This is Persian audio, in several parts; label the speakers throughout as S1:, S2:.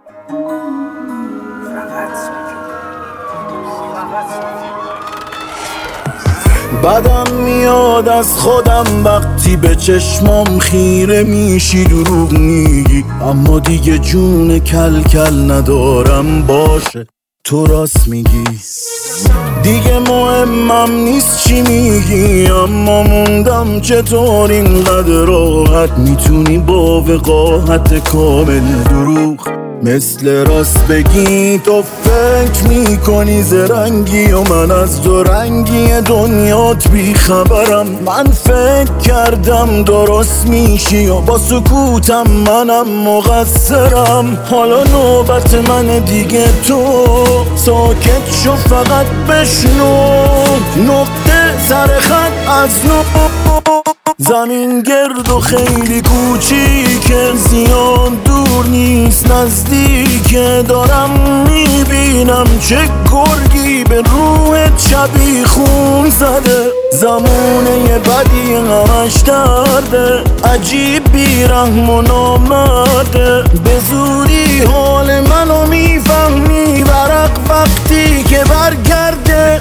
S1: بدم میاد از خودم وقتی به چشمام خیره میشی دروغ میگی، اما دیگه جون کل کل ندارم، باشه تو راست میگی. دیگه مهمم نیست چی میگی، اما موندم چطور اینقدر راحت میتونی با وقاحت کامل دروغ مثل راست بگی. تو فکر میکنی زرنگی و من از دو رنگی دنیات بیخبرم. من فکر کردم درست میشی و با سکوتم منم مقصرم. حالا نوبت من دیگه، تو ساکت شو فقط بشنو، نقطه سر خط از نو. زمین گرد و خیلی کوچیکه، زیاد دور نیست نزدیکه. دارم میبینم چه گرگی به روحت شبیه خون زده. زمونه بدی همش درده، عجیب بیرحم و نامرده. به زودی حال منو میفهمی، ورق وقتی که برگرده.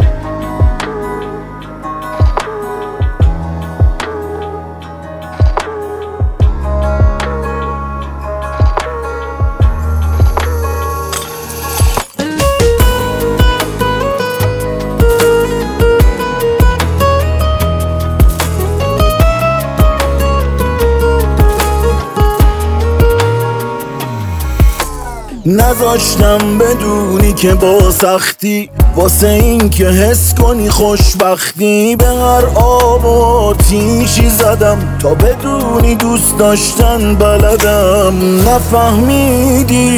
S1: نذاشتم بدونی که با سختی، واسه این که حس کنی خوشبختی. به هر آب و آتیشی زدم تا بدونی دوست داشتن بلدم. نفهمیدی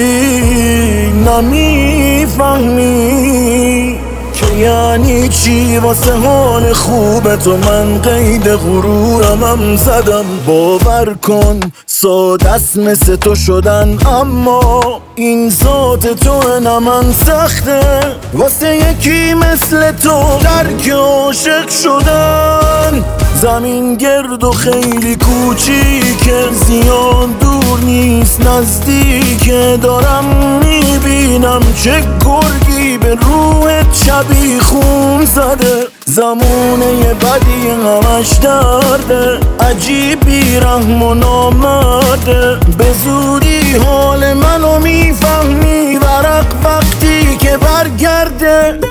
S1: نمیفهمی که یعنی چی واسه حال خوب تو من قید غرورمم زدم. باور کن ساده است مثل تو شدن، اما این ذات تو نه من سخته. واسه یکی مثل تو درک عاشق شدن. زمین گرد و خیلی کوچیکه، زیاد دور نیست نزدیکه. دارم میبینم چه گرگی به روحت شبیه خون زده. زمونه بدی همش درده، عجیب بیرحم و نامرده. به زودی حال منو میفهمی، ورق وقتی که برگرده.